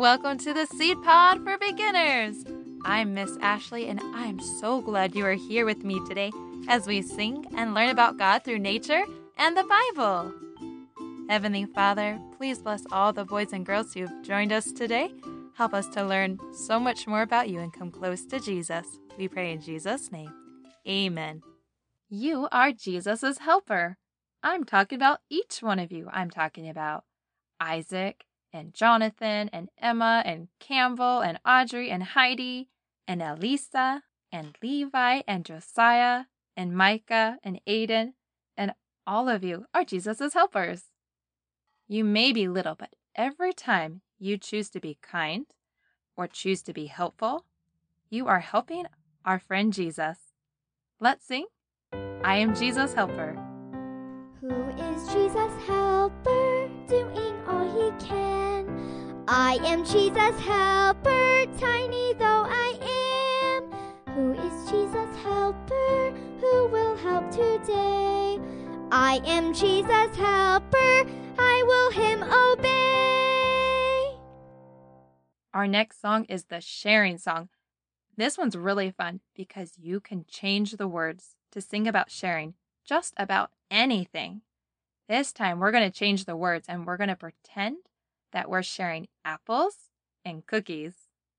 welcome to the Seed Pod for Beginners. I'm Miss Ashley, and I'm so glad you are here with me today as we sing and learn about God through nature and the Bible. Heavenly Father, please bless all the boys and girls who've joined us today. Help us to learn so much more about you and come close to Jesus. We pray in Jesus' name. Amen. You are Jesus' helper. I'm talking about each one of you. I'm talking about Isaac and Jonathan and Emma and Campbell and Audrey and Heidi and Elisa and Levi and Josiah and Micah and Aiden, and all of you are Jesus' helpers. You may be little, but every time you choose to be kind or choose to be helpful, you are helping our friend Jesus. Let's sing. I am Jesus' helper. Who is Jesus' helper, doing all he can? I am Jesus' helper, tiny though I am. Who is Jesus' helper, who will help today? I am Jesus' helper, I will him obey. Our next song is the sharing song. This one's really fun because you can change the words to sing about sharing just about anything. This time we're going to change the words and we're going to pretend that we're sharing apples and cookies.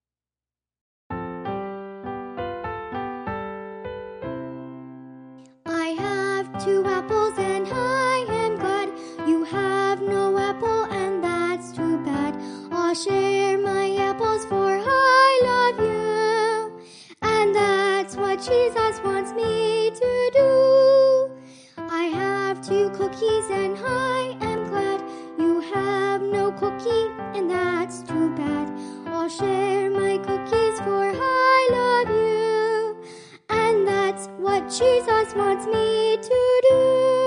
I have 2 apples and I am glad. You have no apple and that's too bad. I'll share my apples for I love you. And that's what Jesus wants me to do. I have 2 cookies and I am glad. You have no cookie and that's too bad. I'll share my cookies for I love you. And that's what Jesus wants me to do.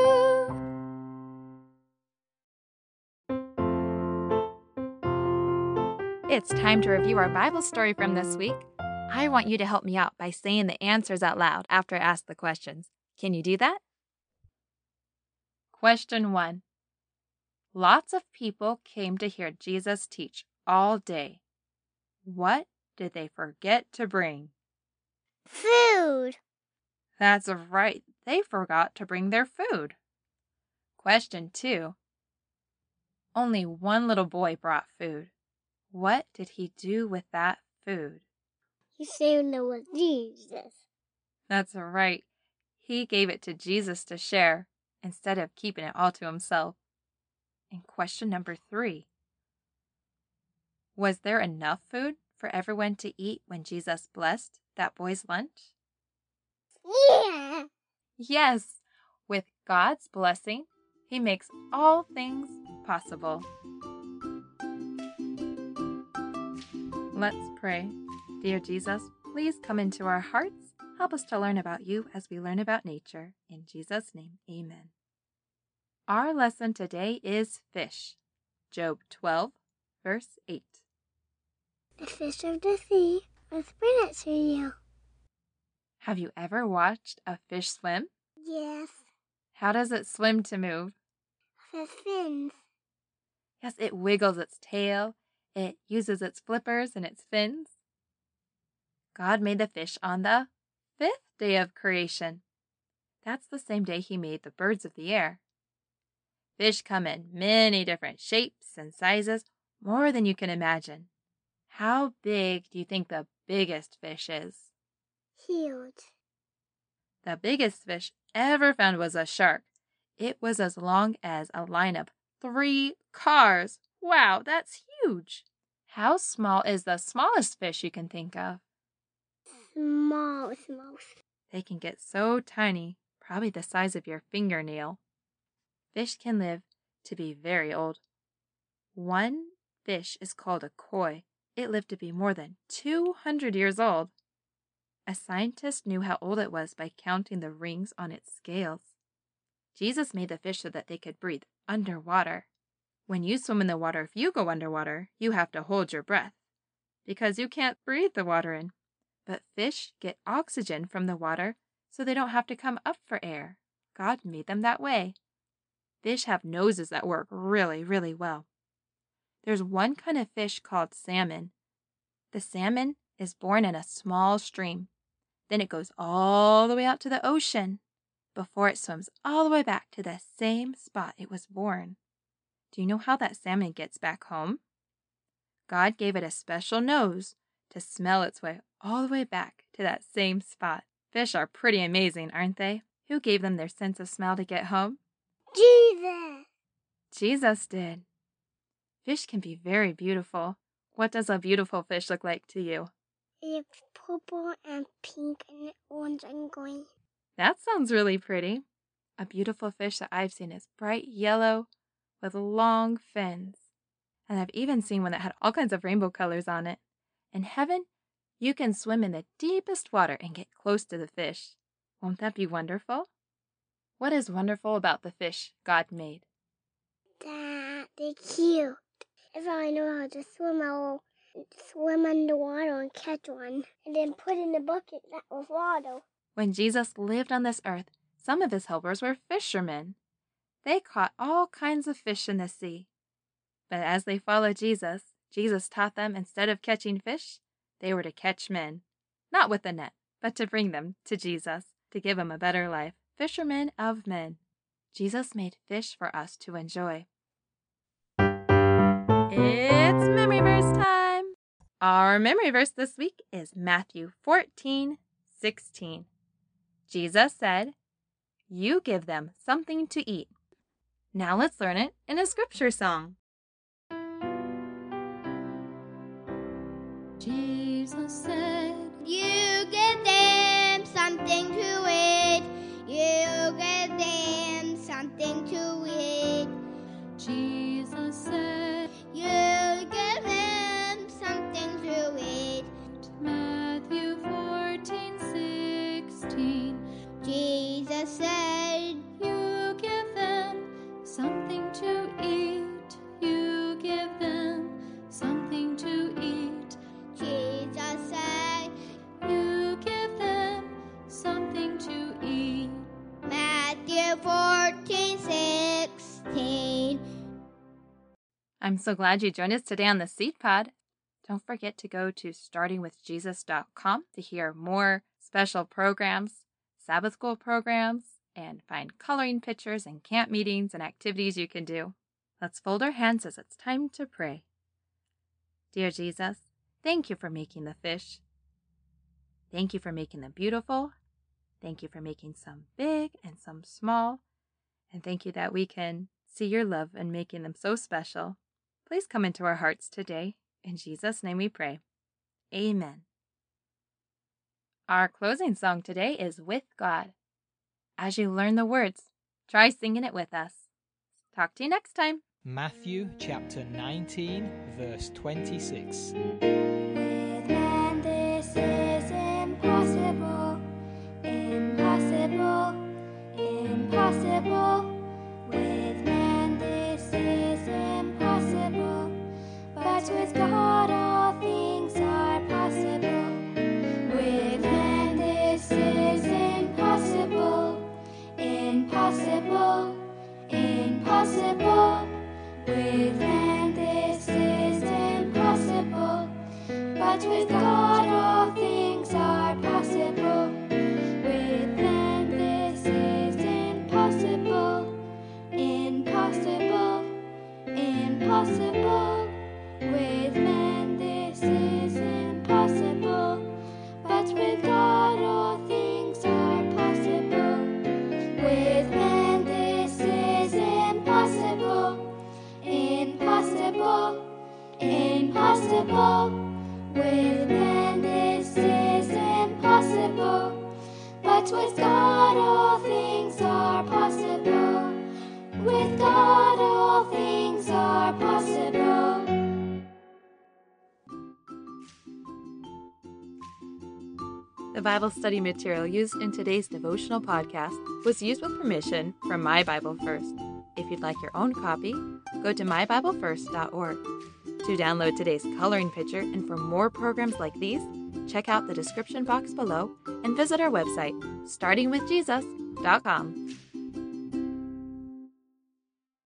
It's time to review our Bible story from this week. I want you to help me out by saying the answers out loud after I ask the questions. Can you do that? Question 1. Lots of people came to hear Jesus teach all day. What did they forget to bring? Food. That's right. They forgot to bring their food. Question 2. Only one little boy brought food. What did he do with that food? He shared it with Jesus. That's right. He gave it to Jesus to share instead of keeping it all to himself. And question number 3. Was there enough food for everyone to eat when Jesus blessed that boy's lunch? Yeah. Yes. With God's blessing, He makes all things possible. Let's pray. Dear Jesus, please come into our hearts. Help us to learn about you as we learn about nature. In Jesus' name, amen. Our lesson today is fish. Job 12, verse 8. The fish of the sea, let's bring it to you. Have you ever watched a fish swim? Yes. How does it swim to move? The fins. Yes, it wiggles its tail. It uses its flippers and its fins. God made the fish on the 5th day of creation. That's the same day He made the birds of the air. Fish come in many different shapes and sizes, more than you can imagine. How big do you think the biggest fish is? Huge. The biggest fish ever found was a shark. It was as long as a line of 3 cars. Wow, that's huge. How small is the smallest fish you can think of? Small. They can get so tiny, probably the size of your fingernail. Fish can live to be very old. One fish is called a koi. It lived to be more than 200 years old. A scientist knew how old it was by counting the rings on its scales. Jesus made the fish so that they could breathe underwater. When you swim in the water, if you go underwater, you have to hold your breath because you can't breathe the water in. But fish get oxygen from the water so they don't have to come up for air. God made them that way. Fish have noses that work really, really well. There's one kind of fish called salmon. The salmon is born in a small stream. Then it goes all the way out to the ocean before it swims all the way back to the same spot it was born. Do you know how that salmon gets back home? God gave it a special nose to smell its way all the way back to that same spot. Fish are pretty amazing, aren't they? Who gave them their sense of smell to get home? Jesus. Jesus did. Fish can be very beautiful. What does a beautiful fish look like to you? It's purple and pink and orange and green. That sounds really pretty. A beautiful fish that I've seen is bright yellow with long fins. And I've even seen one that had all kinds of rainbow colors on it. In heaven, you can swim in the deepest water and get close to the fish. Won't that be wonderful? What is wonderful about the fish God made? That they're cute. If I know how to swim, I will swim underwater and catch one, and then put in the bucket with water. When Jesus lived on this earth, some of his helpers were fishermen. They caught all kinds of fish in the sea. But as they followed Jesus, Jesus taught them instead of catching fish, they were to catch men. Not with a net, but to bring them to Jesus, to give them a better life. Fishermen of men. Jesus made fish for us to enjoy. It's memory verse time. Our memory verse this week is Matthew 14:16. Jesus said, "You give them something to eat." Now let's learn it in a scripture song. Jesus said, "You give them something to eat. You give them something to eat." Jesus said, "You give them something to eat." Matthew 14:16. Jesus said, You give them something to eat. You give them something to eat. Jesus said, You give them something to eat. Matthew 14:16. I'm so glad you joined us today on the Seed Pod. Don't forget to go to startingwithjesus.com to hear more special programs, Sabbath school programs, and find coloring pictures and camp meetings and activities you can do. Let's fold our hands as it's time to pray. Dear Jesus, thank you for making the fish. Thank you for making them beautiful. Thank you for making some big and some small. And thank you that we can see your love and making them so special. Please come into our hearts today. In Jesus' name we pray. Amen. Our closing song today is With God. As you learn the words, try singing it with us. Talk to you next time. Matthew chapter 19, verse 26. With man this is impossible, impossible, impossible. With man this is impossible, but with God all things are possible. With man this is impossible, impossible, impossible. With man this is impossible, but with God all things are possible. With man this is impossible, impossible, impossible. With man this is impossible, but with God all things are possible. With man this is impossible, impossible, impossible. With man this is impossible, but with God all things are possible. With God all things are possible. The Bible study material used in today's devotional podcast was used with permission from My Bible First. If you'd like your own copy, go to mybiblefirst.org. To download today's coloring picture and for more programs like these, check out the description box below and visit our website, startingwithjesus.com.